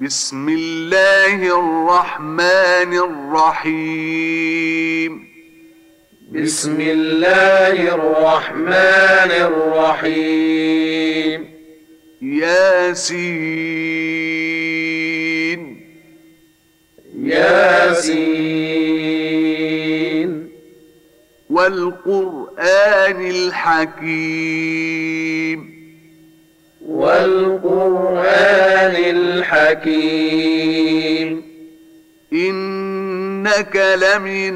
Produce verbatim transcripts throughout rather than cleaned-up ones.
بسم الله الرحمن الرحيم بسم الله الرحمن الرحيم ياسين ياسين والقرآن الحكيم والقرآن الحكيم إنك لمن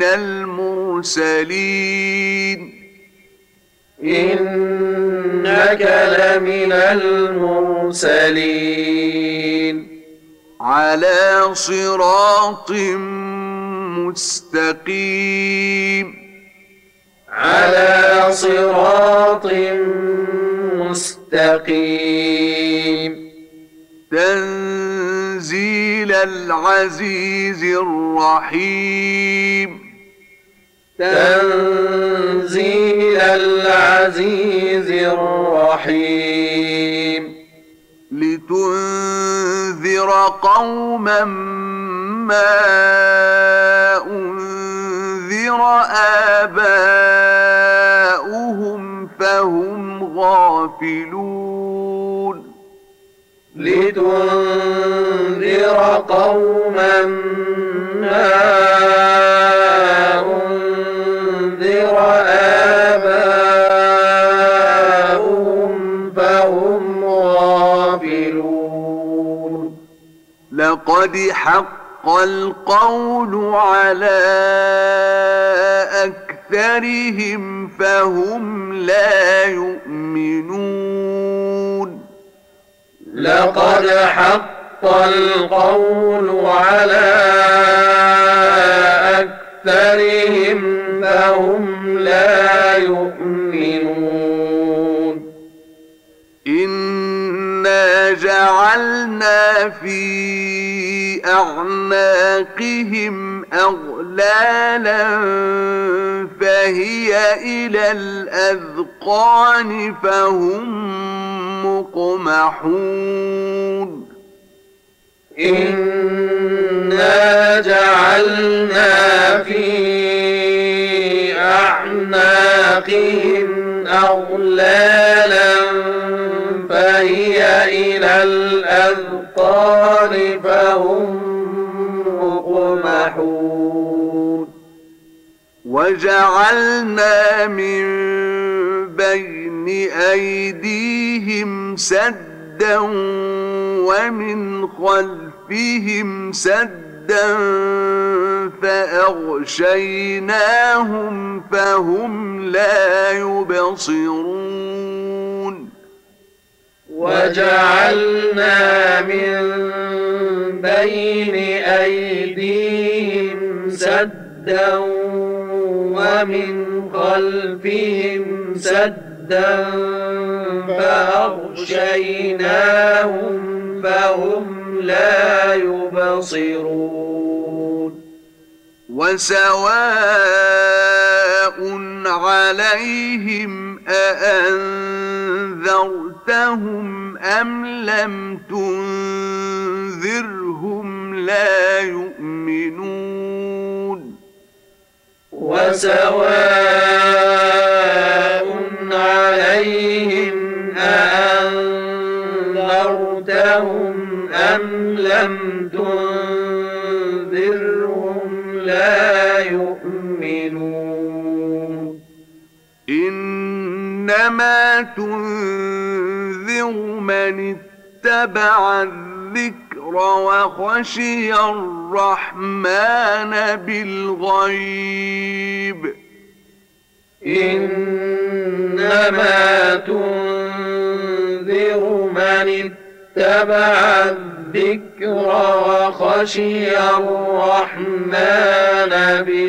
المرسلين إنك لمن المرسلين على صراط مستقيم على صراط مستقيم تنزيل العزيز الرحيم تنزيل العزيز الرحيم لتنذر قوما ما أنذر آباؤهم فهم غافلون لتنذر قوما ما أنذر آباؤهم فهم غافلون لقد حق القول على أكثرهم فهم لا يؤمنون لقد حق القول على أكثرهم فهم لا يؤمنون إنا جعلنا في أعناقهم أغلالا فهي إلى الأذقان فهم مقمحون إنا جعلنا في أعناقهم أغلالا فهي إلى الأذقان فهم مقمحون وجعلنا من بين أيديهم سدا ومن خلفهم سدا فأغشيناهم فهم لا يبصرون وجعلنا من بين أيديهم سدا ومن خلفهم سدا فأغشيناهم فهم لا يبصرون وسواء عليهم أأنذرتهم أم لم تنذرهم لا يؤمنون وسواء عليهم أأنذرتهم أم لم تنذرهم لا يؤمنون إنما تنذر من اتبع الذكر وخشي الرحمن بالغيب إنما تنذر من اتبع الذكر وخشي الرحمن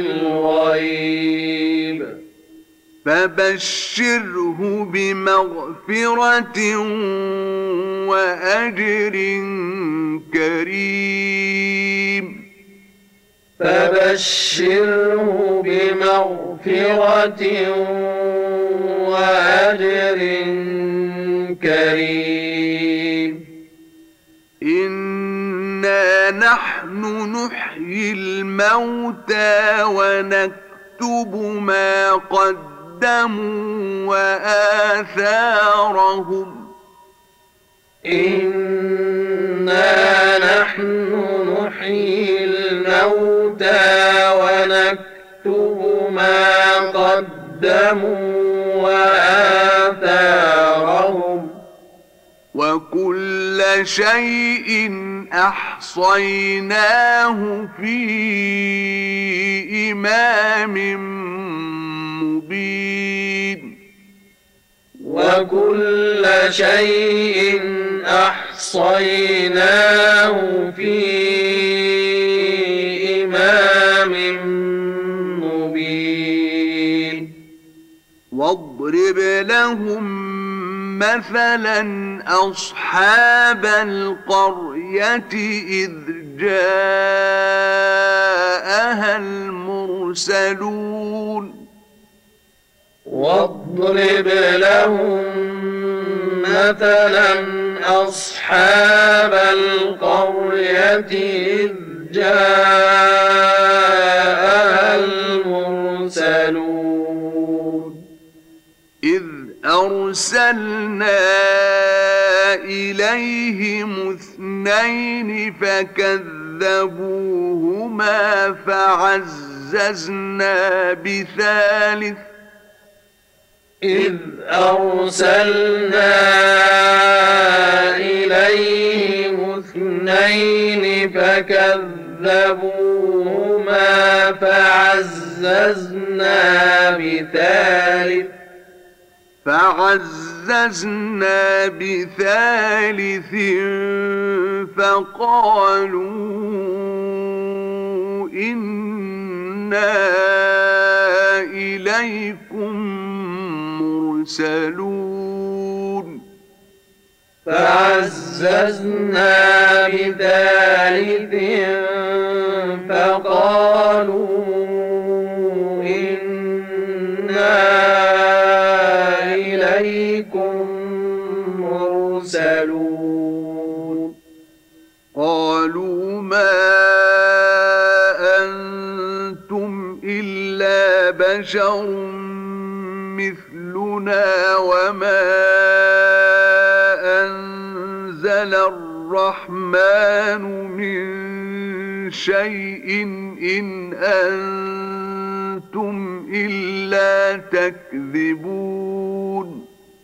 بالغيب فبشره بمغفرة وأجر كريم فبشره بمغفرة وأجر كريم إن إنا نحن نحيي الموتى ونكتب ما قدموا وآثارهم إنا نحن نحيي الموتى ونكتب ما قدموا وآثارهم وكل شيء أحصيناه في إمام مبين وكل شيء أحصيناه في إمام مبين واضرب لهم مثلا أصحاب القرية إذ جاءها المرسلون واضرب لهم مثلا أصحاب القرية إذ جاءها المرسلون إذ أرسلنا إليهم اثنين فكذبوهما فعززنا بثالث إذ أرسلنا إليهم اثنين فكذبوهما فعززنا بثالث فعززنا بثالث فقالوا إنا إليكم مرسلون فعززنا بثالث فقالوا إنا إليكم مرسلون قالوا ما أنتم إلا بشر مثلنا وما أنزل الرحمن من شيء إن أنتم إلا تكذبون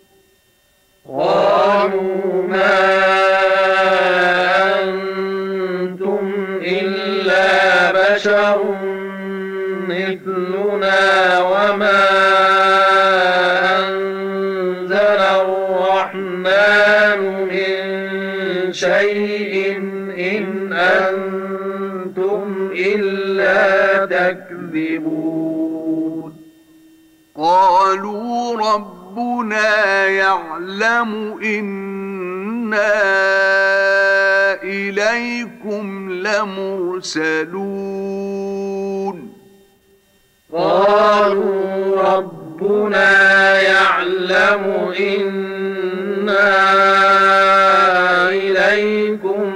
قالوا ما أنتم إلا بشر مثلنا وما أنزل الرحمن من شيء إن أنتم إلا تكذبون قالوا ربنا يعلم إنا إليكم لمرسلون قالوا ربنا يعلم إنا إليكم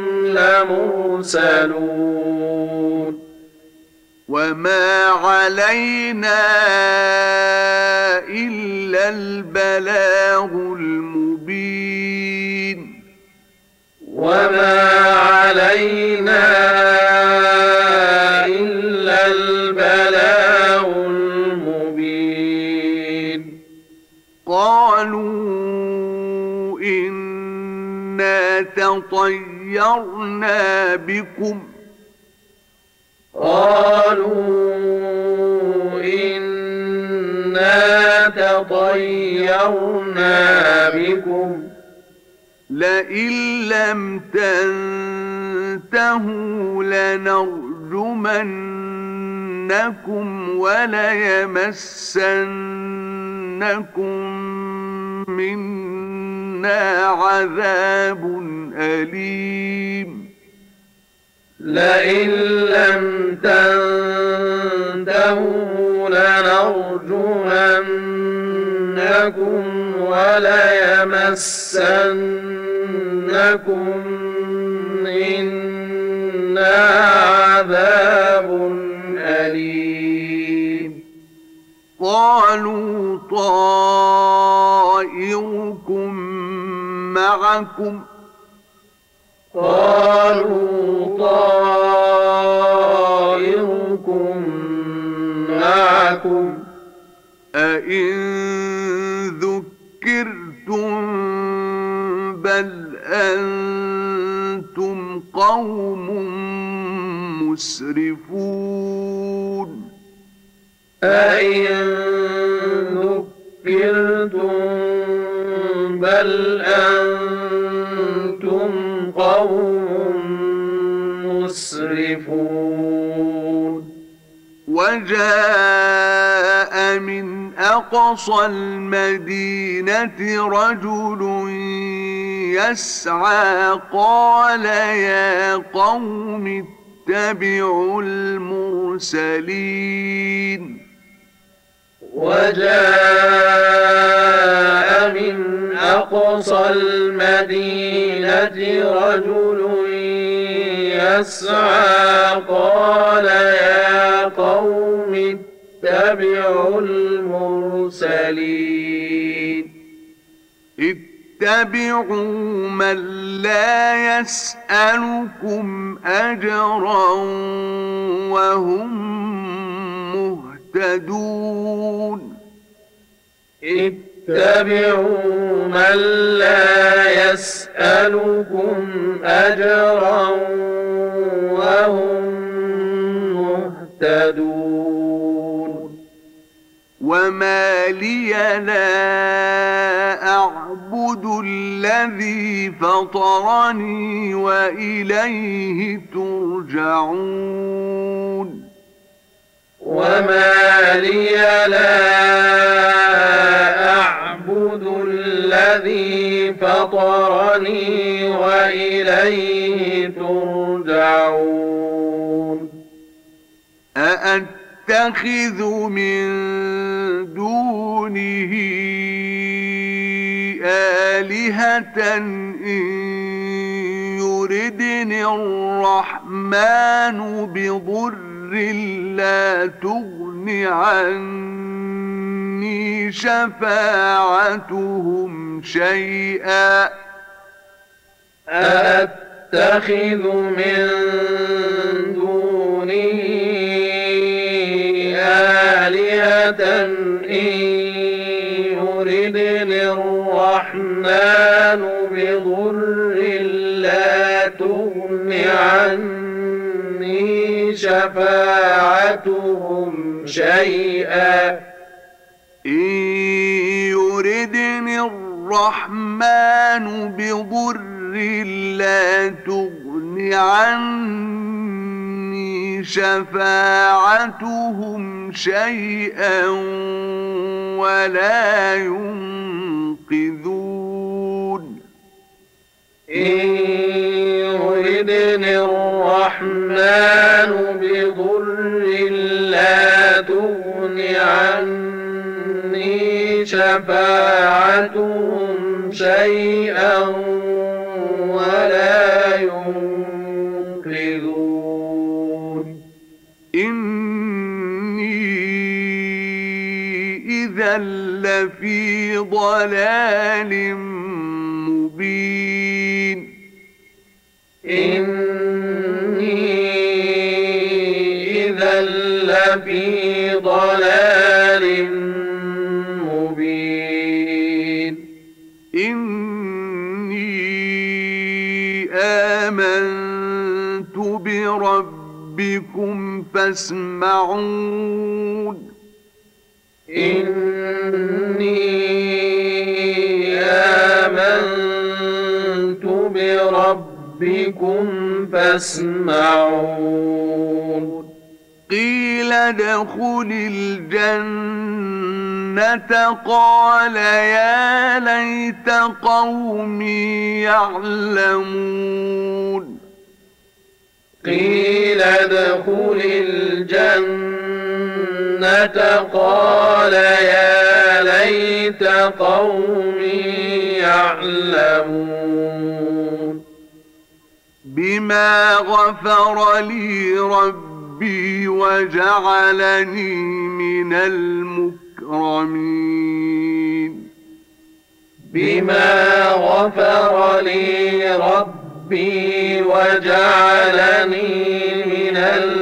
لمرسلون وما علينا إلا البلاغ المبين وما علينا إلا البلاغ المبين قالوا إنا تطيرنا بكم قالوا إنا تطيرنا بكم لئن لم تنتهوا لنرجمنكم وليمسنكم منا عذاب أليم لئن لم تنتهوا لنرجمنكم وليمسنكم منا عذاب أليم قالوا طائركم معكم قالوا طائركم معكم أئن ذكرتم بل أنتم قوم مسرفون أئن ذكرتم بل أنتم قوم مسرفون وجاء من أقصى المدينة رجل يسعى قال يا قوم اتبعوا المرسلين وجاء من أقصى المدينة رجل يسعى قال يا قوم اتبعوا المرسلين اتبعوا من لا يسألكم أجرا وهم مهتدون اتبعوا من لا يسألكم أجرا وهم مهتدون وما لي لا أعبد الذي فطرني وإليه ترجعون وما لي لا أعبد الذي فطرني وإليه ترجعون أأتخذ من دونه آلهة إن يردني الرحمن بضر لا تغن عني شفاعتهم شيئا أأتخذ من دونه آلهة إن يردني الرحمن بضر لا تغن عني شفاعتهم شيئا إن يردني الرحمن بضر لا تغن عني شفاعتهم شيئا ولا ينقذون إن يردني الرحمن بضر لا تغن عني شفاعتهم شيئا ولا ينقذون إني إذا لفي ضلال مبين إني إذا لفي ضلال مبين إني آمنت بربكم فاسمعون إني آمنت بربكم فاسمعون قيل ادخل الجنة قال يا ليت قومي يعلمون قيل ادخل الجنة قال يا ليت قومي يعلمون بما بما غفر لي ربي وجعلني من المكرمين بما غفر لي ربي وجعلني من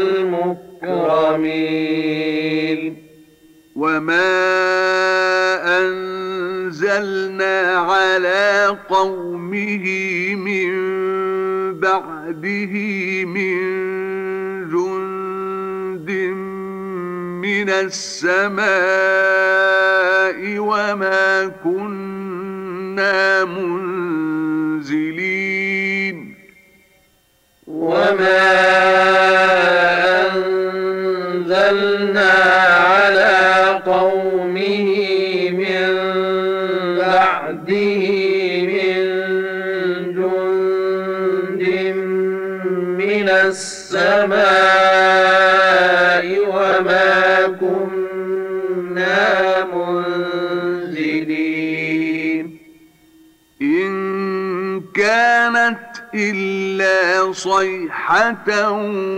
المكرمين وما أنزلنا على قومه من بعده من جند من السماء وما كنا منزلين وما أنزلنا على قومه من بعده من جند من السماء وما كنا منزلين إن كانت إلا صيحة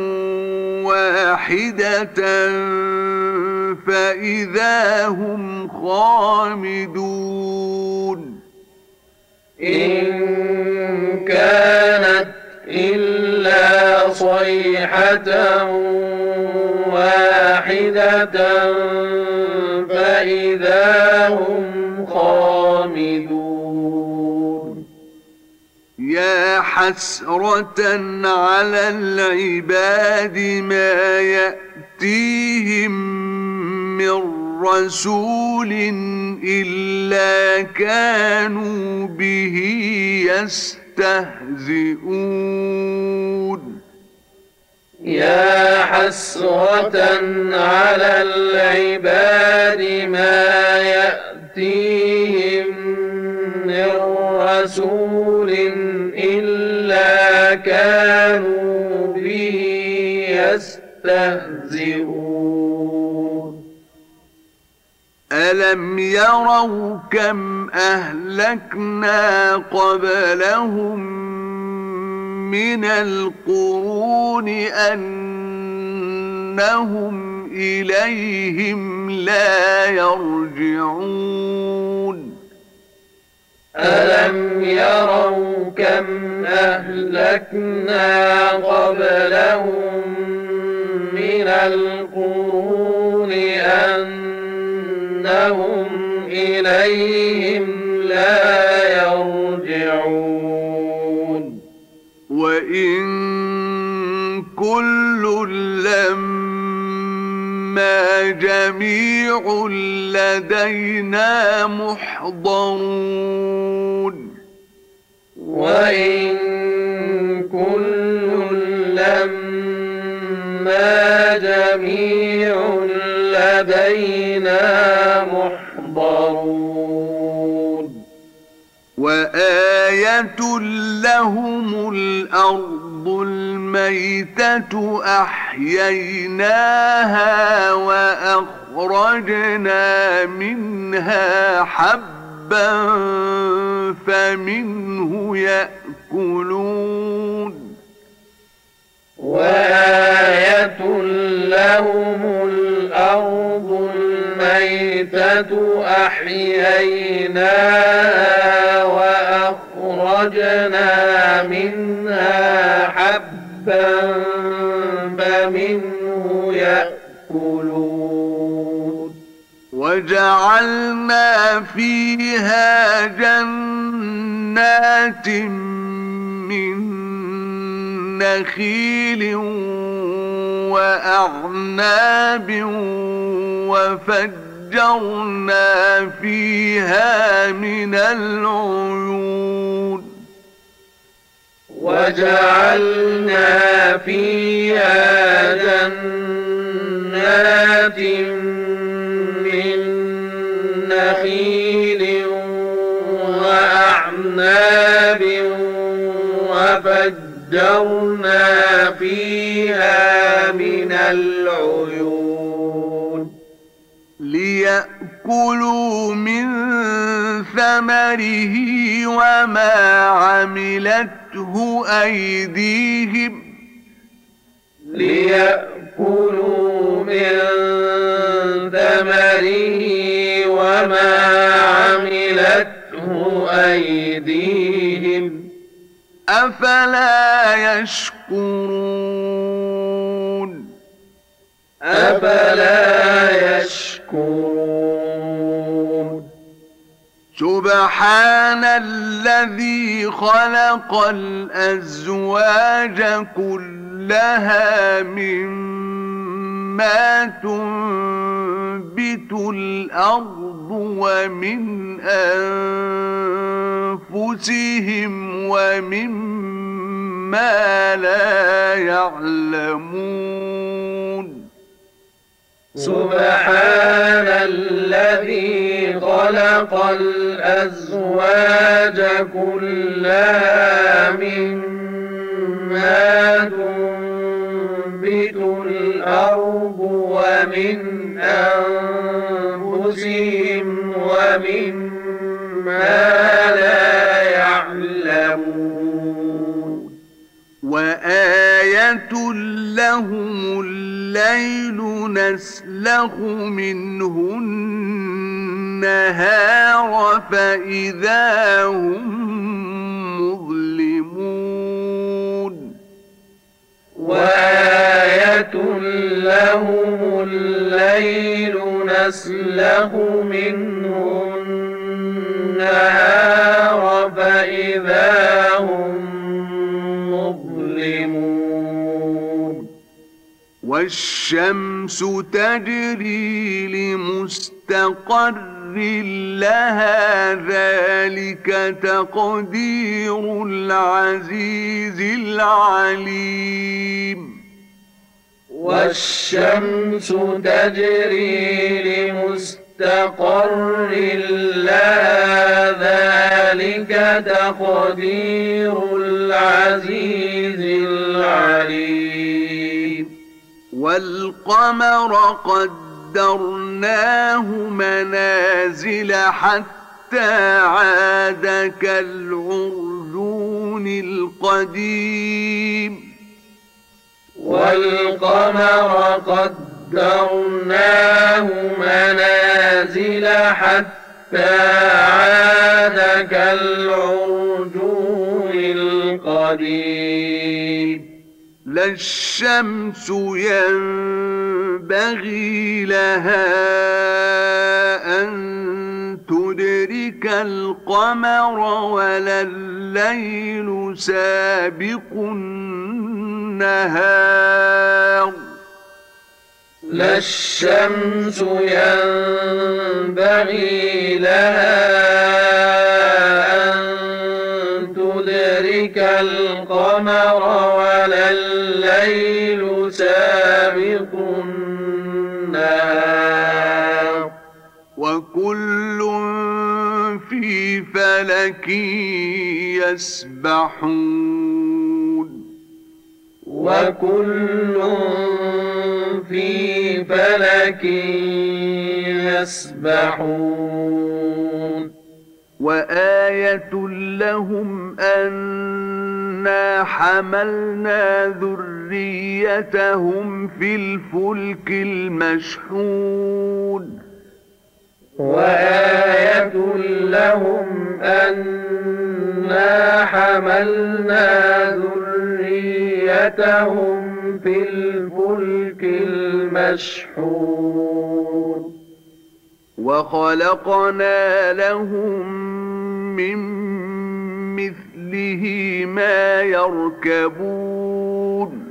واحدة فإذا هم خامدون إن كانت إلا صيحة واحدة فإذا هم خامدون يا حسرة على العباد ما يأتيهم من رسول إلا كانوا به يستهزئون يا حسرة على العباد ما يأتيهم من رسول إلا كانوا به يستهزئون ألم يروا كم أهلكنا قبلهم من القرون أنهم إليهم لا يرجعون ألم يروا كم أهلكنا قبلهم من القرون أنهم إليهم لا يرجعون وإن كل لما جميع لدينا محضرون وإن كل لما جميع لدينا محضرون وآية لهم الأرض الميتة أحييناها وأخرجنا منها حبا فمنه يأكلون وآية لهم الأرض الميتة أحييناها وأخرجنا منها حبا فمنه يأكلون وجعلنا فيها جنات من نخيل وأعناب وفجرنا فيها من العيون وجعلنا فيها جنات من نخيل وأعناب وفجرنا فيها من العيون ليأكلوا من ثمره وما عملته عملته أيديهم ليأكلوا من ثمره وما عملته أيديهم أفلا يشكرون أفلا يشكرون سبحان الذي خلق الأزواج كلها مما تنبت الأرض ومن أنفسهم ومما لا يعلمون سبحان الذي خلق الأزواج كلها مما تنبت الأرض ومن أنفسهم ومما لا يعلمون وآية لهم الليل نسلخ منه النهار فإذا هم مظلمون وآية لهم الليل نسلخ منه النهار فإذا هم مظلمون والشمس تجري لمستقر لها ذلك تقدير العزيز العليم والشمس تجري لمستقر لها ذلك تقدير العزيز العليم والقمر قدرناه منازل حتى عاد كالعرجون القديم والقمر قدرناه منازل حتى عاد كالعرجون القديم لا الشمس ينبغي لها أن تدرك القمر ولا الليل سابق النهار لا الشمس ينبغي لها أن تدرك القمر ولا الليل سابق النهار وكل في فلك يسبحون وكل في فلك يسبحون وآية لهم أنا حملنا ذريتهم في الفلك المشحون وآية لهم أنا حملنا ذريتهم في الفلك المشحون وخلقنا لهم من مثله ما يركبون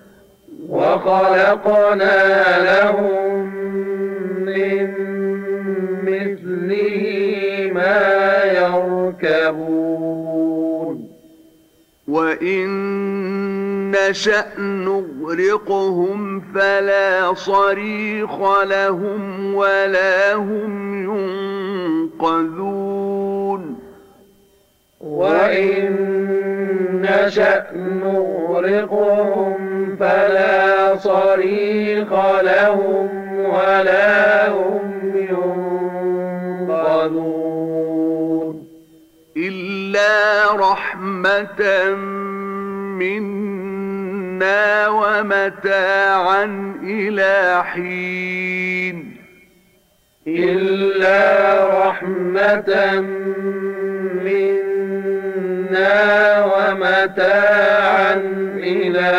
وخلقنا لهم من مثله ما يركبون وإن نشأ نغرقهم فلا صريخ لهم ولا هم ينقذون وإن نشأ نغرقهم فلا صريخ لهم ولا هم ينقذون إلا رحمة منا ومتاعا إلى حين إلا رحمة منا ومتاعا إلى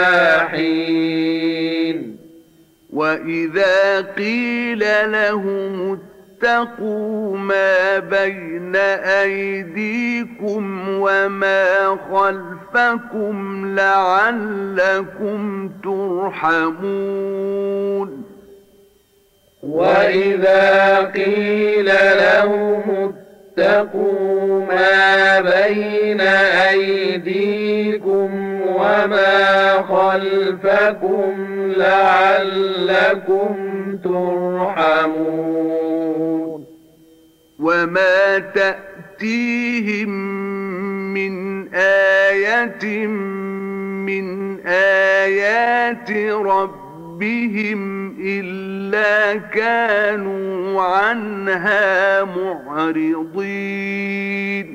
حين وإذا قيل لهم اتقوا ما بين أيديكم وما خلفكم لعلكم ترحمون وإذا قيل لهم اتقوا ما بين أيديكم وما خلفكم لعلكم ترحمون وما تأتيهم من آية من آيات ربهم إلا كانوا عنها معرضين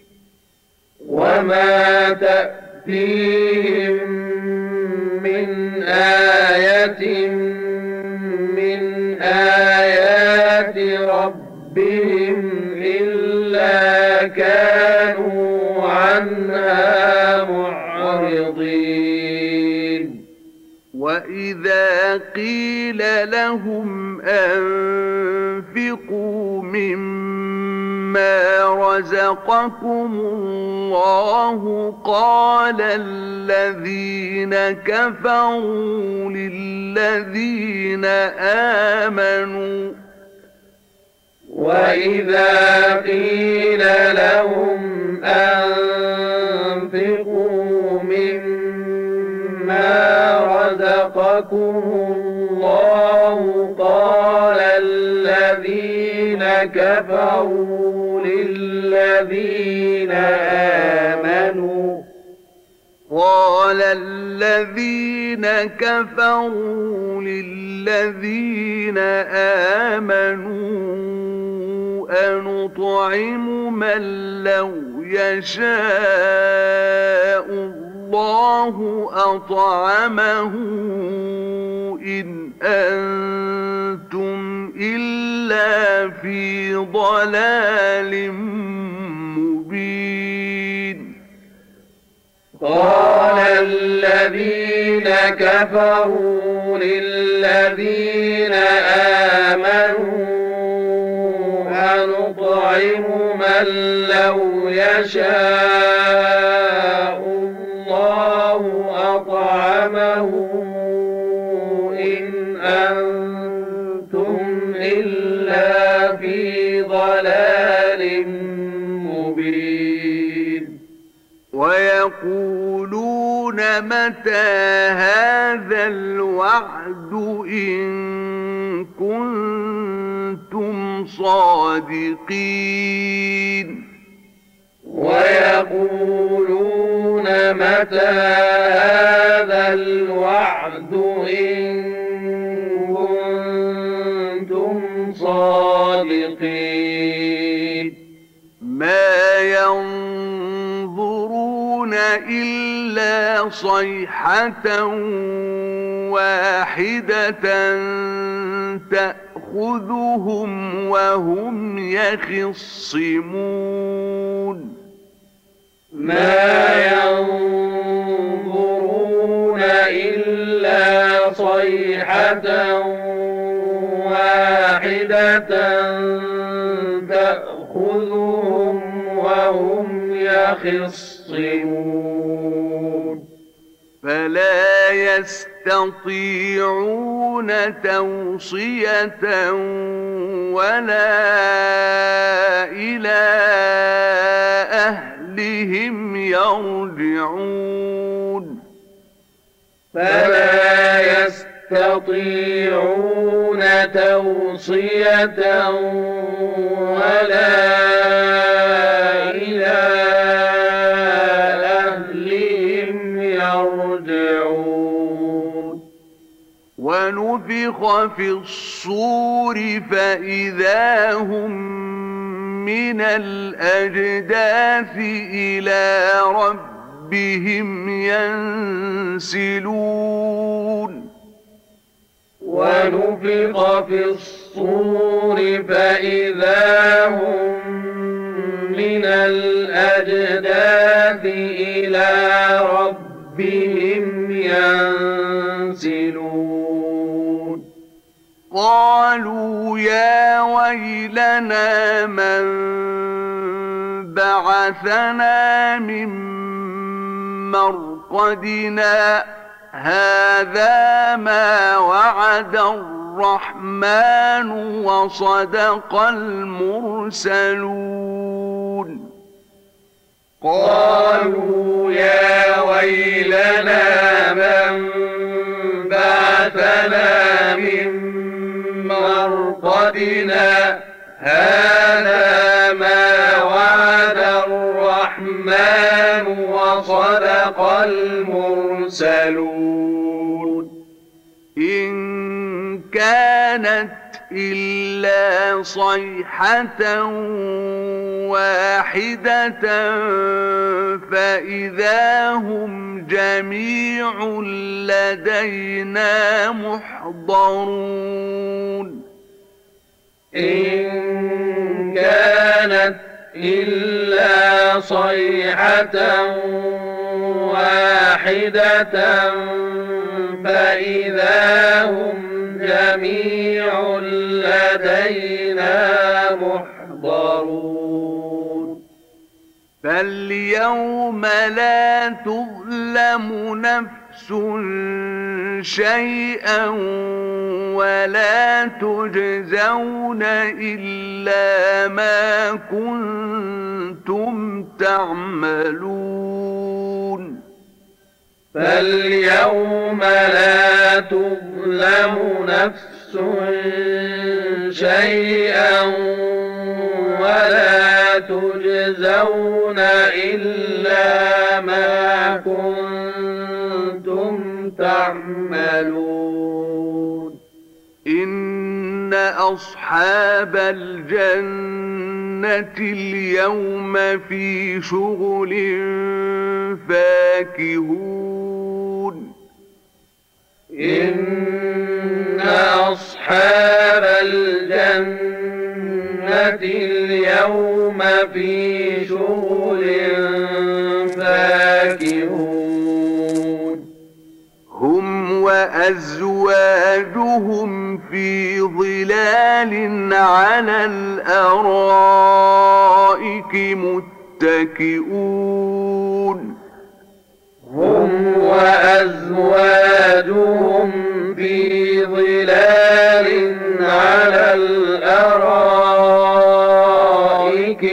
وما تأتيهم من آية من آيات ربهم إلا كانوا عنها معرضين وإذا قيل لهم أنفقوا مما رزقكم الله قال الذين كفروا للذين آمنوا وإذا قيل لهم أنفقوا مما رزقكم الله قال الذين كفروا للذين آمنوا قال الذين كفروا للذين آمنوا أنطعم من لو يشاء الله أطعمه إن أنتم إلا في ضلال مبين قال الذين كفروا للذين آمنوا أنطعم من لو يشاء الله أطعمه إن أنتم إلا في ضلال مبين ويقولون متى هذا الوعد إن كنتم صادقين ويقولون متى هذا الوعد إن كنتم صادقين ما ينظرون إلا صيحة واحدة تأخذهم وهم يخصمون ما ينظرون إلا صيحة واحدة تأخذهم وهم يخصمون فلا يستطيعون توصية ولا إلى أهلهم يرجعون فلا يستطيعون توصية ولا إلى أهلهم يرجعون ونفخ في الصور فإذا هم من الأجداث إلى ربهم ينسلون ونفخ في الصور فإذا هم من الأجداث إلى ربهم ينسلون قالوا يا ويلنا من بعثنا من مرقدنا هذا ما وعد الرحمن وصدق المرسلون قالوا يا ويلنا من بعثنا من مرقدنا هذا ما وعد الرحمن وصدق المرسلون إن كانت إلا صيحة واحدة فإذا هم جميع لدينا محضرون إن كانت إلا صيحة واحدة فإذا هم جميع لدينا محضرون فاليوم لا تظلم نفس شيئا ولا تجزون إلا ما كنتم تعملون فاليوم لا تظلم نفس شيئا ولا تجزون إلا ما كنتم تعملون إن أصحاب الجنة اليوم في شغل فاكهون إن أصحاب الجنة اليوم في شغل فاكهون هم وأزواجهم في ظلال على الأرائك متكئون هم وأزواجهم في ظلال على الأرائك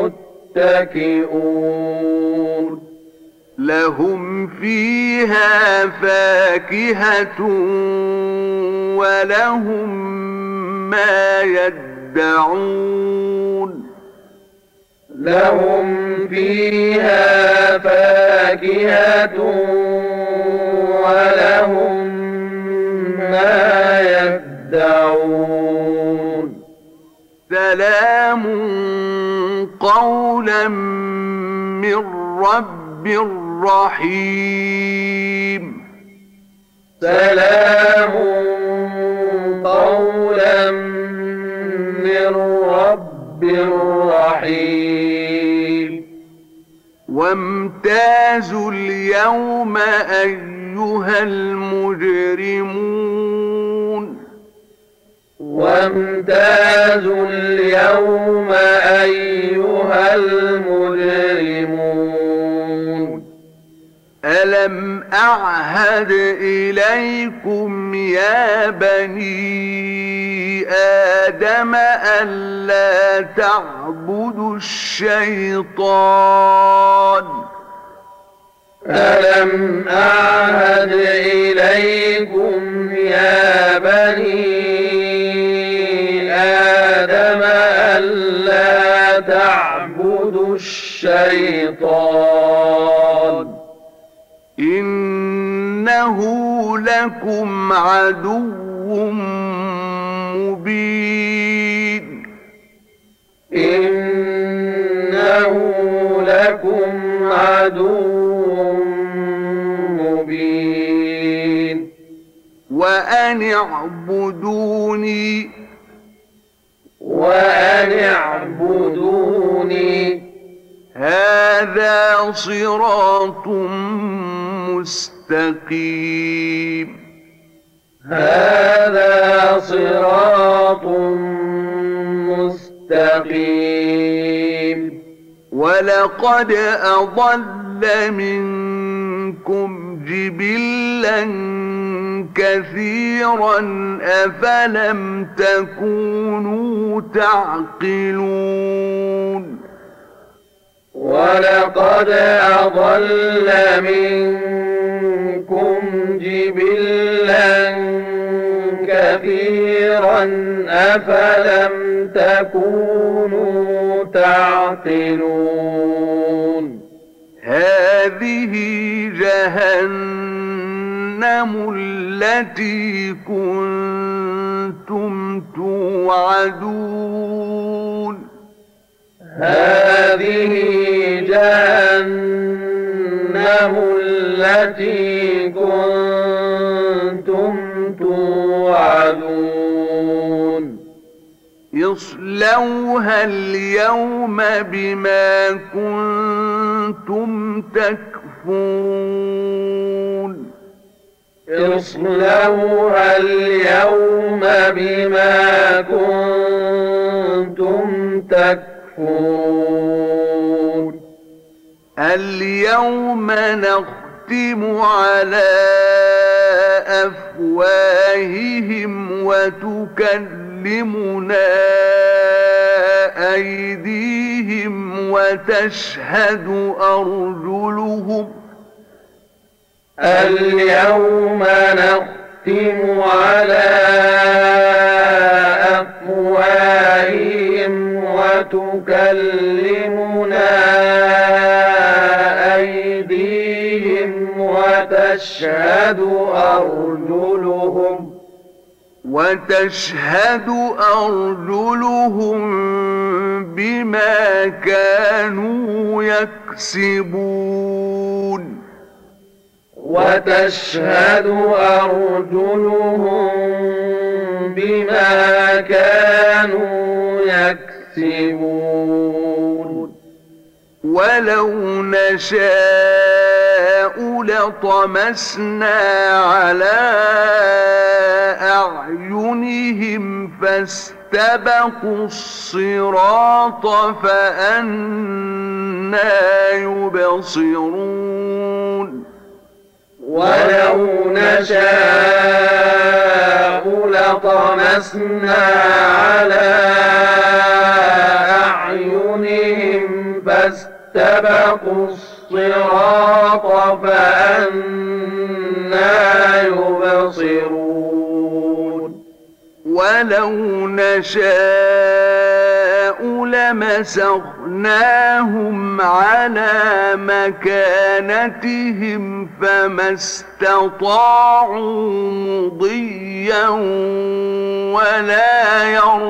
متكئون لهم فيها فاكهة ولهم ما يدعون لهم فيها فاكهة ولهم ما يدعون سلام قولا من رب رحيم سلام قولا من رب رحيم وامتازوا اليوم أيها المجرمون وامتازوا اليوم أيها المجرمون ألم أعهد إليكم يا بني آدم ألا تعبدوا الشيطان ألم أعهد إليكم يا بني آدم ألا تعبدوا الشيطان إنه لكم عدو مبين إن إنه لكم عدو مبين وأن اعبدوني وأن اعبدوني هذا صراط مستقيم هذا صراط مستقيم ولقد أضل منكم جبلا كثيرا أفلم تكونوا تعقلون ولقد أضل منكم جبلا كثيرا أفلم تكونوا تعقلون هذه جهنم التي كنتم توعدون هذه جهنم التي كنتم توعدون اصلوها اليوم بما كنتم تكفرون اصلوها اليوم بما كنتم تكفرون اليوم نختم على أفواههم وتكلمنا أيديهم وتشهد أرجلهم اليوم نختم على أفواههم وتكلمنا أيديهم وتشهد أرجلهم وتشهد أرجلهم بما كانوا يكسبون وتشهد أرجلهم بما كانوا يكسبون ولو نشاء لطمسنا على أعينهم فاستبقوا الصراط فأنى يبصرون ولو نشاء لطمسنا على أعينهم فاستبقوا الصراط فأنى يبصرون ولو نشاء لمسخناهم على مكانتهم فما استطاعوا مضيا ولا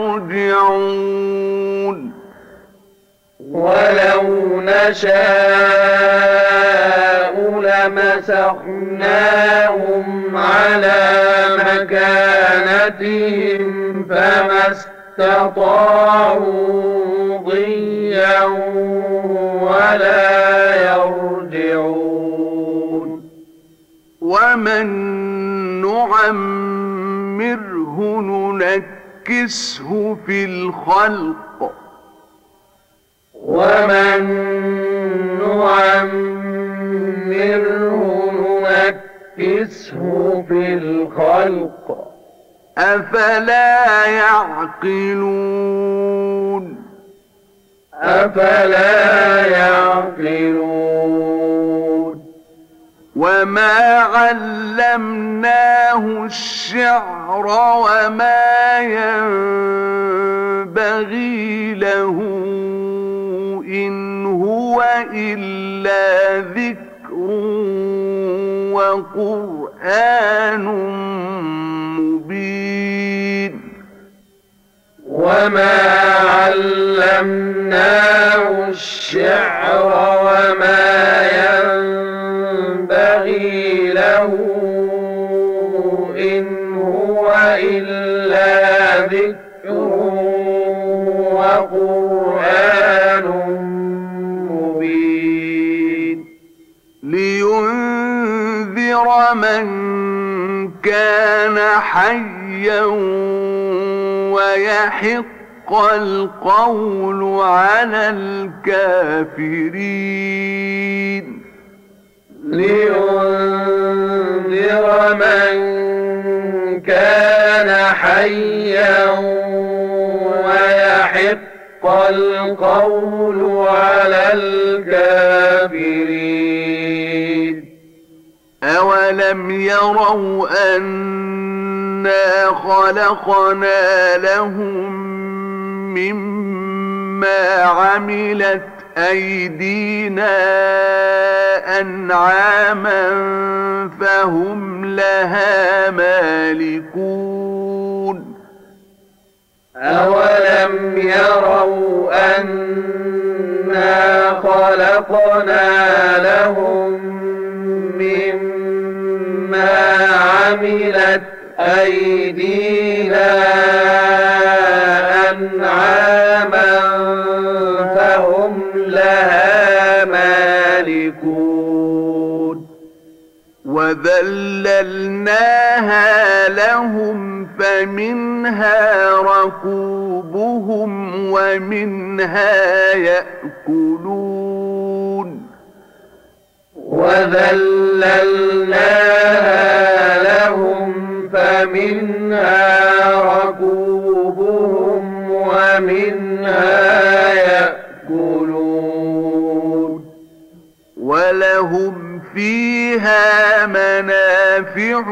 يرجعون ولو نشاء لمسخناهم على مكانتهم فما استطاعوا ضيا ولا يرجعون ومن نعمره ننكسه في الخلق ومن نعمره ننكسه في الخلق أفلا يعقلون أفلا يعقلون وما علمناه الشعر وما ينبغي له إن هو إلا ذكر وقرآن مبين وما علمناه الشعر وما ينبغي له إن هو إلا ذكر وقرآن مبين لينذر من كان حيا ويحق القول على الكافرين لينذر من كان حيا ويحق القول على الكافرين أولم يروا أنا خلقنا لهم مما عملت أيدينا أنعاما فهم لها مالكون أولم يروا أنا خلقنا لهم مما عملت أيدينا أنعاما فهم لها مالكون وذللناها لهم فمنها ركوبهم ومنها يأكلون وذللناها لهم فمنها ركوبهم ومنها يأكلون ولهم فيها منافع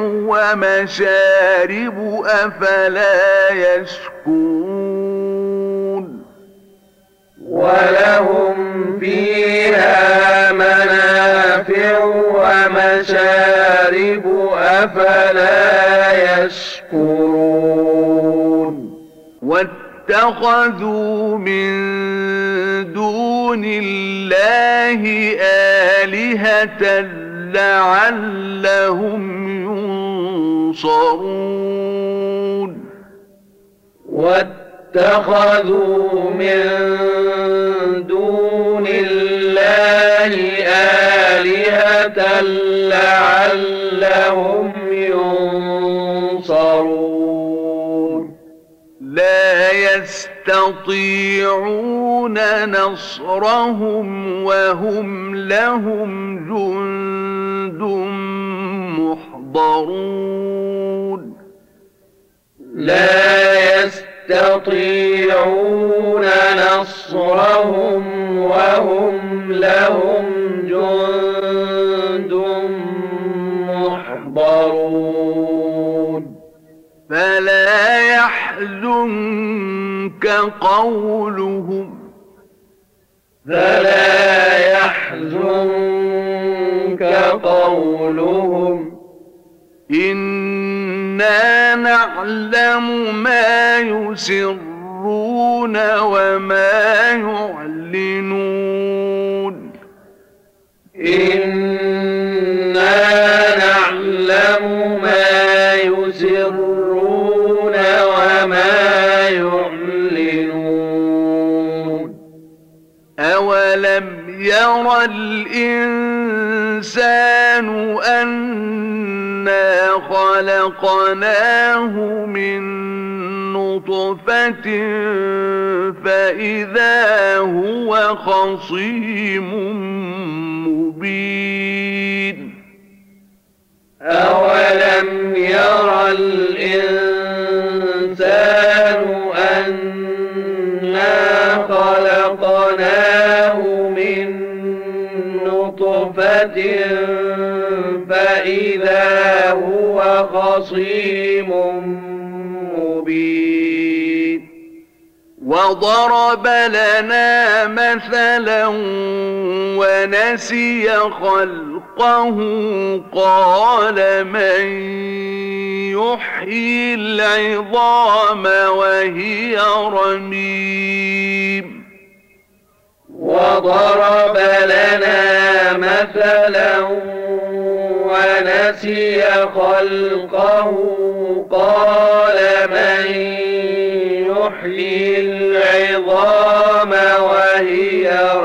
ومشارب أفلا يشكرون ولهم فيها منافع ومشارب أفلا يشكرون واتخذوا من دون الله آلهة لعلهم ينصرون واتخذوا من دون الله آلهة لعلهم ينصرون لا يستطيعون نصرهم وهم لهم جند محضرون لا يستطيعون نصرهم وهم لهم جند محضرون فلا يحزنك قولهم فلا يحزنك قولهم إنا نعلم ما يسرون وما يعلنون إنا نعلم ما يسرون وما يعلنون أولم ير الإنسان أنا خلقناه من نطفة فإذا هو خصيم مبين أولم ير الإنسان أنا خلقناه من نطفة فإذا هو خصيم مبين وضرب لنا مثلا ونسي خلقه قال من يحيي العظام وهي رميم وضرب لنا مثلا ونسي خلقه قال من يحيي العظام وهي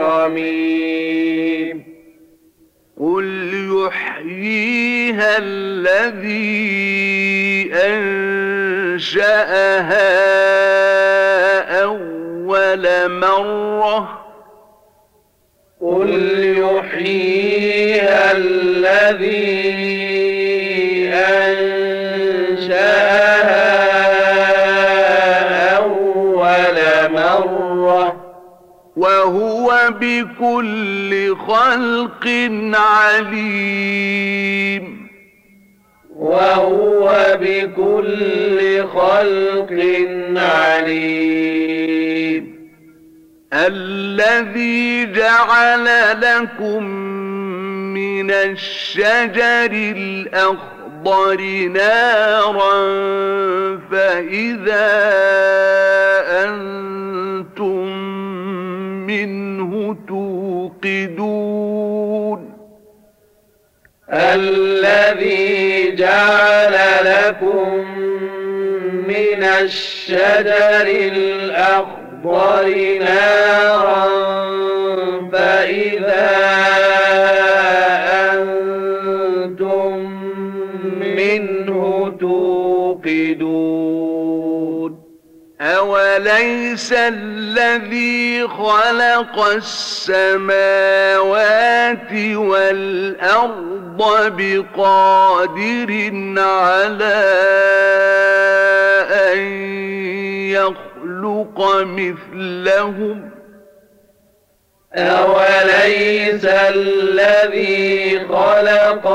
رميم قل يحييها الذي أنشأها أول مرة قل يحييها الذي أنشأها أول مرة وهو بكل خلق عليم وهو بكل خلق عليم الذي جعل لكم من الشجر الأخضر نارا فإذا أنتم منه توقدون الذي جعل لكم من الشجر الأخضر نارا فإذا أنتم منه توقدون أوليس الذي خلق السماوات والأرض بقادر على أن يخلق مثلهم أوليس الذي خلق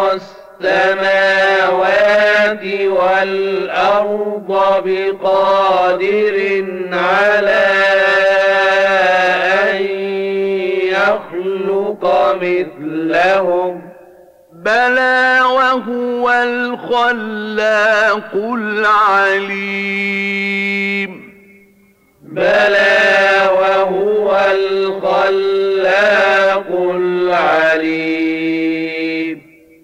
السماوات والأرض بقادر على أن يخلق مثلهم بلى وهو الخلاق العليم بلى وهو الخلاق العليم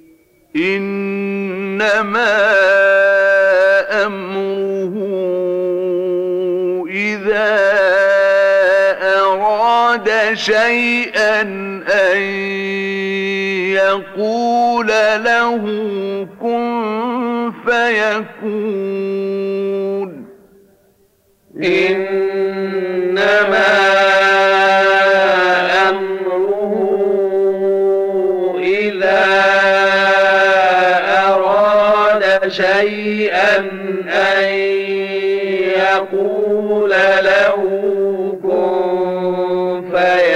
إنما أمره إذا أراد شيئا أن يقول له كن فيكون إنما أمره إذا أراد شيئا أن يقول له كن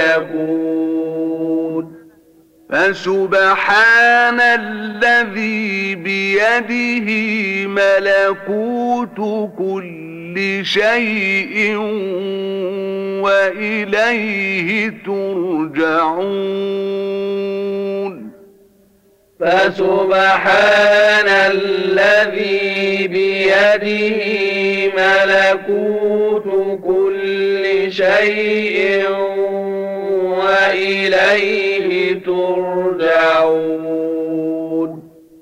فيكون فسبحان الذي بيده ملكوت كل شيء وإليه ترجعون فسبحان الذي بيده ملكوت كل شيء وإليه ترجعون